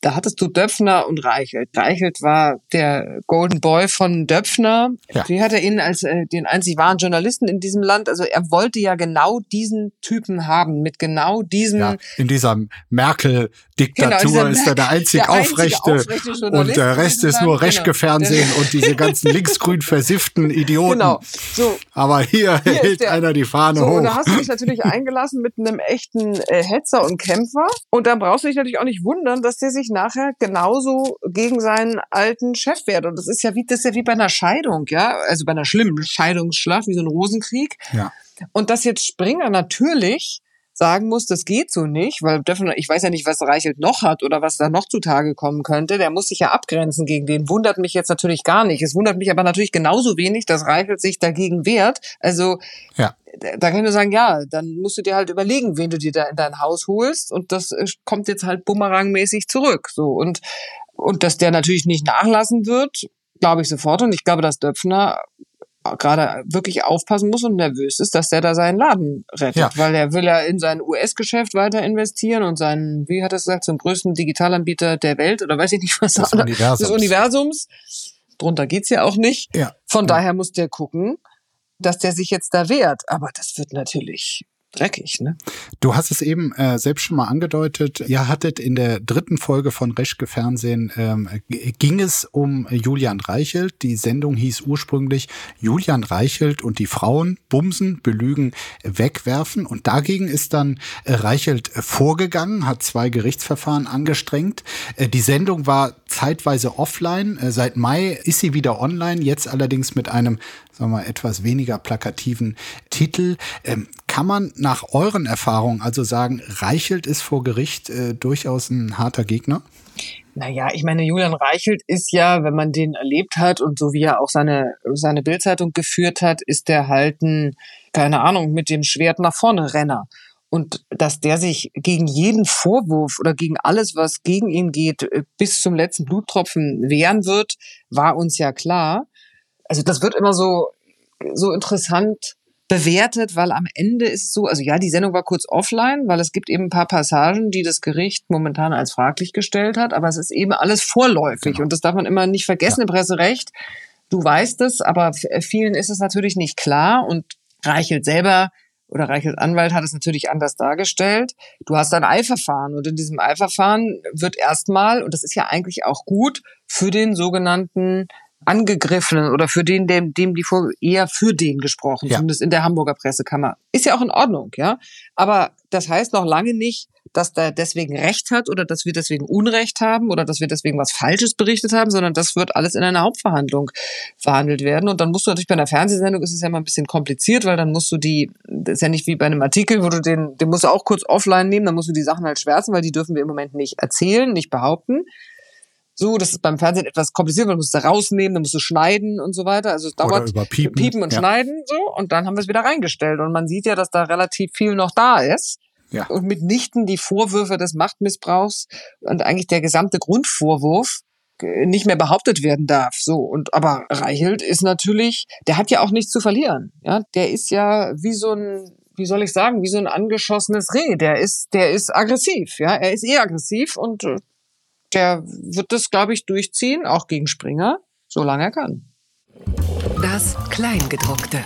Da hattest du Döpfner und Reichelt. Reichelt war der Golden Boy von Döpfner. Ja. Die hatte ihn als äh, den einzig wahren Journalisten in diesem Land. Also er wollte ja genau diesen Typen haben, mit genau diesem... Ja, in dieser Merkel-Diktatur Genau, ist er der einzig der einzige Aufrechte, aufrechte und der Rest ist nur Land, Reschke-Fernsehen genau. und diese ganzen linksgrün versifften Idioten. Genau. So, Aber hier, Hier hält der, einer die Fahne so, hoch. und da hast du dich natürlich eingelassen mit einem echten äh, Hetzer und Kämpfer. Und da brauchst du dich natürlich auch nicht wundern, dass der sich nachher genauso gegen seinen alten Chef wehrt. Und das ist ja wie, das ist ja wie bei einer Scheidung, ja, also bei einer schlimmen Scheidungsschlacht, wie so ein Rosenkrieg. Ja. Und dass jetzt Springer natürlich sagen muss, das geht so nicht, weil ich weiß ja nicht, was Reichelt noch hat oder was da noch zutage kommen könnte. Der muss sich ja abgrenzen gegen den. Wundert mich jetzt natürlich gar nicht. Es wundert mich aber natürlich genauso wenig, dass Reichelt sich dagegen wehrt. Also ja. Da kann ich nur sagen, ja, dann musst du dir halt überlegen, wen du dir da in dein Haus holst, und das kommt jetzt halt bumerangmäßig zurück. So und und dass der natürlich nicht nachlassen wird, glaube ich sofort. Und ich glaube, dass Döpfner gerade wirklich aufpassen muss und nervös ist, dass der da seinen Laden rettet. Ja. Weil er will ja in sein U S-Geschäft weiter investieren und seinen, wie hat er es gesagt, zum größten Digitalanbieter der Welt oder weiß ich nicht was. Des Universums. Des Universums. Drunter geht's ja auch nicht. Ja. Von ja. daher muss der gucken, dass der sich jetzt da wehrt. Aber das wird natürlich dreckig, ne? Du hast es eben äh, selbst schon mal angedeutet. Ihr hattet in der dritten Folge von Reschke Fernsehen, ähm, ging es um Julian Reichelt. Die Sendung hieß ursprünglich Julian Reichelt und die Frauen bumsen, belügen, wegwerfen. Und dagegen ist dann äh, Reichelt vorgegangen, hat zwei Gerichtsverfahren angestrengt. Äh, die Sendung war zeitweise offline. Äh, seit Mai ist sie wieder online, jetzt allerdings mit einem, sagen wir mal, etwas weniger plakativen Titel. Ähm, kann man nach euren Erfahrungen also sagen, Reichelt ist vor Gericht äh, durchaus ein harter Gegner? Naja, ich meine, Julian Reichelt ist ja, wenn man den erlebt hat und so wie er auch seine seine Bild-Zeitung geführt hat, ist der halt ein, keine Ahnung, mit dem Schwert nach vorne Renner. Und dass der sich gegen jeden Vorwurf oder gegen alles, was gegen ihn geht, bis zum letzten Bluttropfen wehren wird, war uns ja klar. Also das wird immer so so interessant bewertet, weil am Ende ist es so, also ja, die Sendung war kurz offline, weil es gibt eben ein paar Passagen, die das Gericht momentan als fraglich gestellt hat, aber es ist eben alles vorläufig, genau. Und das darf man immer nicht vergessen, ja. Im Presserecht, du weißt es, aber vielen ist es natürlich nicht klar, und Reichelt selber oder Reichelt Anwalt hat es natürlich anders dargestellt. Du hast ein Eilverfahren, und in diesem Eilverfahren wird erstmal, und das ist ja eigentlich auch gut, für den sogenannten Angegriffenen oder für den, dem, dem die vor, eher für den gesprochen, ja. Zumindest in der Hamburger Pressekammer. Ist ja auch in Ordnung, ja. Aber das heißt noch lange nicht, dass der deswegen Recht hat oder dass wir deswegen Unrecht haben oder dass wir deswegen was Falsches berichtet haben, sondern das wird alles in einer Hauptverhandlung verhandelt werden. Und dann musst du natürlich bei einer Fernsehsendung, ist es ja mal ein bisschen kompliziert, weil dann musst du die, das ist ja nicht wie bei einem Artikel, wo du den, den musst du auch kurz offline nehmen, dann musst du die Sachen halt schwärzen, weil die dürfen wir im Moment nicht erzählen, nicht behaupten. So, das ist beim Fernsehen etwas kompliziert, weil du musst da rausnehmen, dann musst du schneiden und so weiter. Also es dauert piepen. piepen und ja. Schneiden so, und dann haben wir es wieder reingestellt. Und man sieht ja, dass da relativ viel noch da ist. Ja. Und mitnichten die Vorwürfe des Machtmissbrauchs und eigentlich der gesamte Grundvorwurf nicht mehr behauptet werden darf. So, und aber Reichelt ist natürlich, der hat ja auch nichts zu verlieren. Ja, der ist ja wie so ein, wie soll ich sagen, wie so ein angeschossenes Reh. Der ist, der ist aggressiv. Ja, er ist eh aggressiv, und der wird das, glaube ich, durchziehen, auch gegen Springer, solange er kann. Das Kleingedruckte.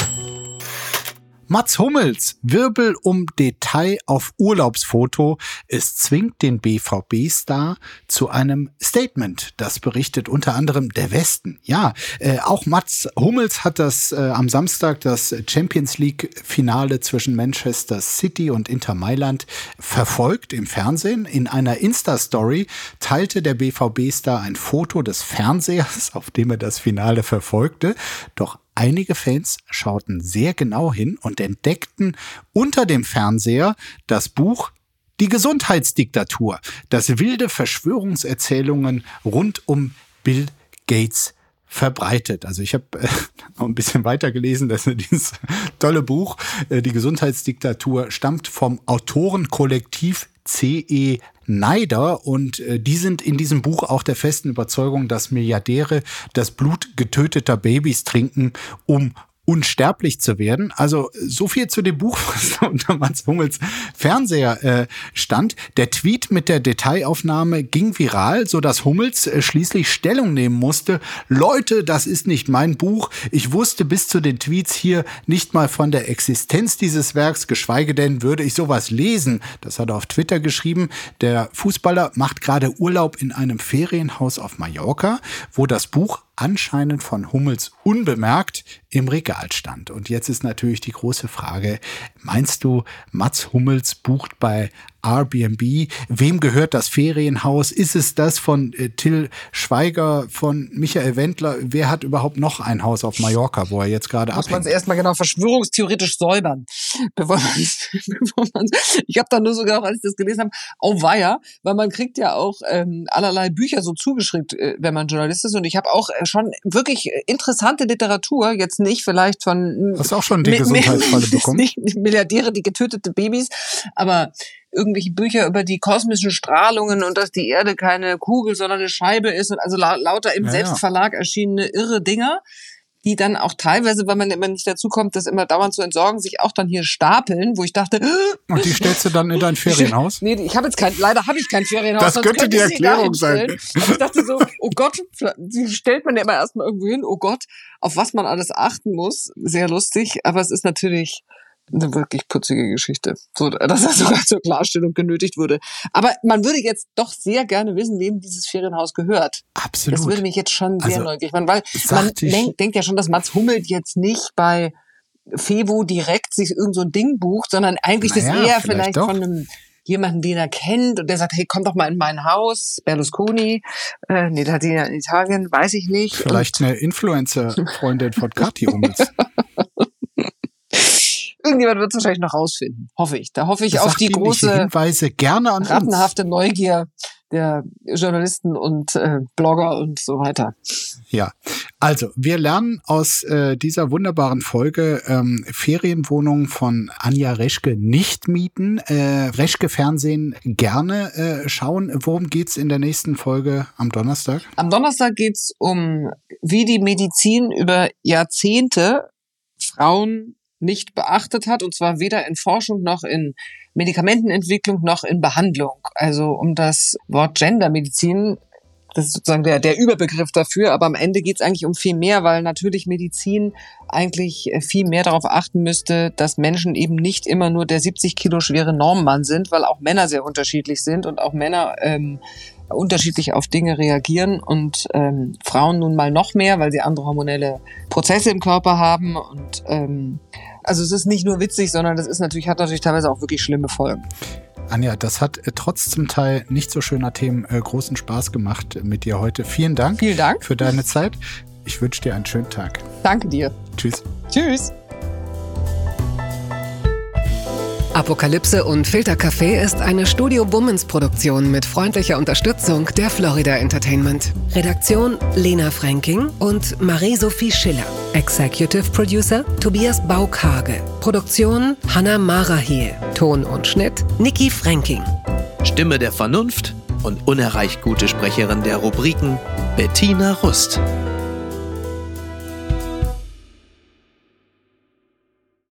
Mats Hummels, Wirbel um Detail auf Urlaubsfoto. Es zwingt den B V B-Star zu einem Statement. Das berichtet unter anderem der Westen. Ja, äh, auch Mats Hummels hat das äh, am Samstag das Champions League-Finale zwischen Manchester City und Inter Mailand verfolgt im Fernsehen. In einer Insta-Story teilte der B V B-Star ein Foto des Fernsehers, auf dem er das Finale verfolgte. Doch einige Fans schauten sehr genau hin und entdeckten unter dem Fernseher das Buch Die Gesundheitsdiktatur, das wilde Verschwörungserzählungen rund um Bill Gates verbreitet. Also ich habe äh, noch ein bisschen weiter gelesen, dass dieses tolle Buch, äh, Die Gesundheitsdiktatur, stammt vom Autorenkollektiv C E Neider, und äh, die sind in diesem Buch auch der festen Überzeugung, dass Milliardäre das Blut getöteter Babys trinken, um unsterblich zu werden. Also so viel zu dem Buch, was da unter Mats Hummels Fernseher äh, stand. Der Tweet mit der Detailaufnahme ging viral, sodass Hummels äh, schließlich Stellung nehmen musste. Leute, das ist nicht mein Buch. Ich wusste bis zu den Tweets hier nicht mal von der Existenz dieses Werks, geschweige denn würde ich sowas lesen. Das hat er auf Twitter geschrieben. Der Fußballer macht gerade Urlaub in einem Ferienhaus auf Mallorca, wo das Buch anscheinend von Hummels unbemerkt im Regal stand. Und jetzt ist natürlich die große Frage, meinst du, Mats Hummels bucht bei Airbnb? Wem gehört das Ferienhaus? Ist es das von äh, Till Schweiger, von Michael Wendler? Wer hat überhaupt noch ein Haus auf Mallorca, wo er jetzt gerade abhängt? Muss man es erstmal genau verschwörungstheoretisch säubern. Bevor man's, bevor man's, ich habe da nur so gedacht, als ich das gelesen habe, oh weia, weil man kriegt ja auch ähm, allerlei Bücher so zugeschickt, äh, wenn man Journalist ist. Und ich habe auch äh, schon wirklich interessante Literatur, jetzt nicht vielleicht von... Hast du auch schon die Gesundheitsfalle bekommen? Nicht Milliardäre, die getötete Babys, aber irgendwelche Bücher über die kosmischen Strahlungen und dass die Erde keine Kugel, sondern eine Scheibe ist und also la- lauter im ja, Selbstverlag erschienene irre Dinger, die dann auch teilweise, weil man immer nicht dazu kommt, das immer dauernd zu entsorgen, sich auch dann hier stapeln, wo ich dachte... Und die stellst du dann in dein Ferienhaus? Nee, ich habe jetzt kein, leider habe ich kein Ferienhaus. Das könnte die Erklärung sein. Ich dachte so, oh Gott, die stellt man ja immer erstmal irgendwo hin, oh Gott, auf was man alles achten muss. Sehr lustig, aber es ist natürlich eine wirklich putzige Geschichte, so dass er sogar zur Klarstellung genötigt wurde. Aber man würde jetzt doch sehr gerne wissen, wem dieses Ferienhaus gehört. Absolut. Das würde mich jetzt schon sehr also, neugierig machen, weil man denk, denkt ja schon, dass Mats Hummels jetzt nicht bei Fevo direkt sich irgend so ein Ding bucht, sondern eigentlich naja, das eher vielleicht, vielleicht von einem jemanden, den er kennt und der sagt, hey, komm doch mal in mein Haus, Berlusconi, äh, nee, da hat die ja in Italien, weiß ich nicht. Vielleicht und eine Influencer-Freundin von Kathi Hummels. Irgendjemand wird es wahrscheinlich noch rausfinden, hoffe ich. Da hoffe ich das auf die große, Hinweise gerne an rattenhafte uns. Neugier der Journalisten und äh, Blogger und so weiter. Ja, also wir lernen aus äh, dieser wunderbaren Folge ähm, Ferienwohnungen von Anja Reschke nicht mieten, äh, Reschke Fernsehen gerne äh, schauen. Worum geht's in der nächsten Folge am Donnerstag? Am Donnerstag geht's um, wie die Medizin über Jahrzehnte Frauen nicht beachtet hat, und zwar weder in Forschung noch in Medikamentenentwicklung noch in Behandlung. Also um das Wort Gendermedizin, das ist sozusagen der, der Überbegriff dafür, aber am Ende geht es eigentlich um viel mehr, weil natürlich Medizin eigentlich viel mehr darauf achten müsste, dass Menschen eben nicht immer nur der siebzig Kilo schwere Normmann sind, weil auch Männer sehr unterschiedlich sind und auch Männer ähm, unterschiedlich auf Dinge reagieren und ähm, Frauen nun mal noch mehr, weil sie andere hormonelle Prozesse im Körper haben und ähm, also es ist nicht nur witzig, sondern das ist natürlich, hat natürlich teilweise auch wirklich schlimme Folgen. Anja, das hat äh, trotz zum Teil nicht so schöner Themen äh, großen Spaß gemacht mit dir heute. Vielen Dank. Vielen Dank für deine Zeit. Ich wünsche dir einen schönen Tag. Danke dir. Tschüss. Tschüss. Apokalypse und Filtercafé ist eine Studio Bummens Produktion mit freundlicher Unterstützung der Florida Entertainment. Redaktion Lena Fränking und Marie-Sophie Schiller. Executive Producer Tobias Bauk-Hage. Produktion Hanna Marahiel. Ton und Schnitt Niki Fränking. Stimme der Vernunft und unerreicht gute Sprecherin der Rubriken Bettina Rust.